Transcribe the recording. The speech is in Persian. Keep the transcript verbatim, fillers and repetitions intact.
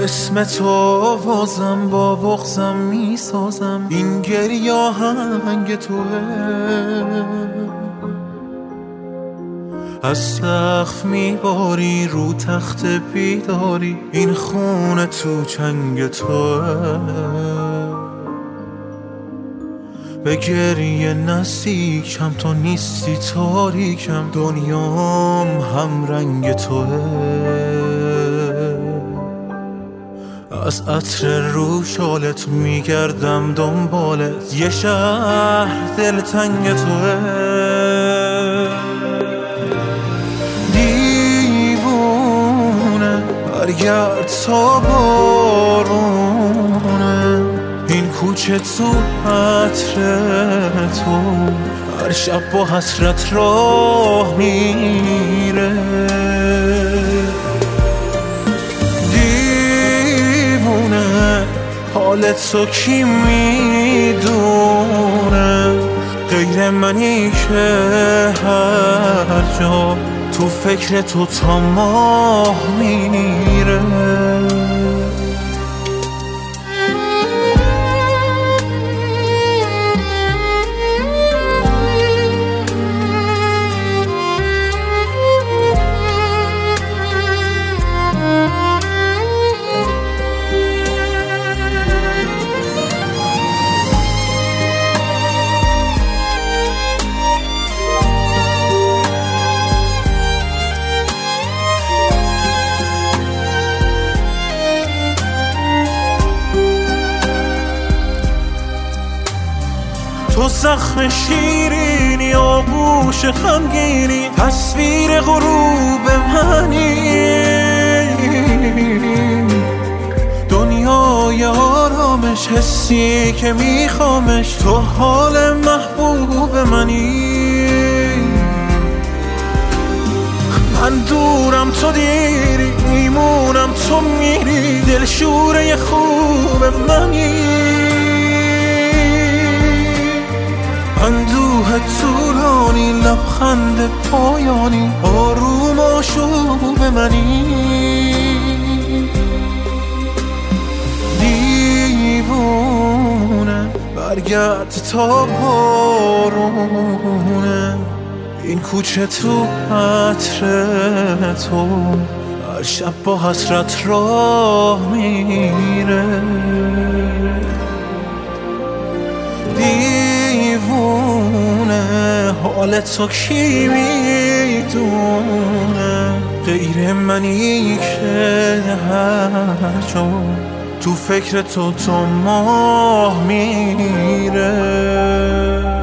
اسم تو بازم با بغضم میسازم، این گریه آهنگ توه. از سقف میباری رو تخت بیداری، این خونه تو چنگ توه. به گریه نزدیکم تو نیستی تاریکم، دنیام هم رنگ توه. از عطر رو شالت میگردم دنبالت، یه شهر دلتنگ توه. دیوونه برگرد تا بارونه، این کوچه تو عطر تو هر شب با حسرت راه میره. حالت تو کی میدونه، غیر منی که هر جا تو فکر تو تا ماه میره. تو زخم شیرینی آغوش خمگینی، تصویر غروب منی. دنیای آرامش حسی که میخوامش، تو حال محبوب منی. من دورم تو دیری، میمونم تو میری، دلشوره خوب منی. اندوه طولانی لبخند پایانی، آروم آشوب منی. دیوونه برگرد تا بارونه، این کوچه تو عطر تو هر شب با حسرت راه میره. دیوونه حالت تو کی میدونه، غیر منی که هر جا تو فکر تو تا ماه میره.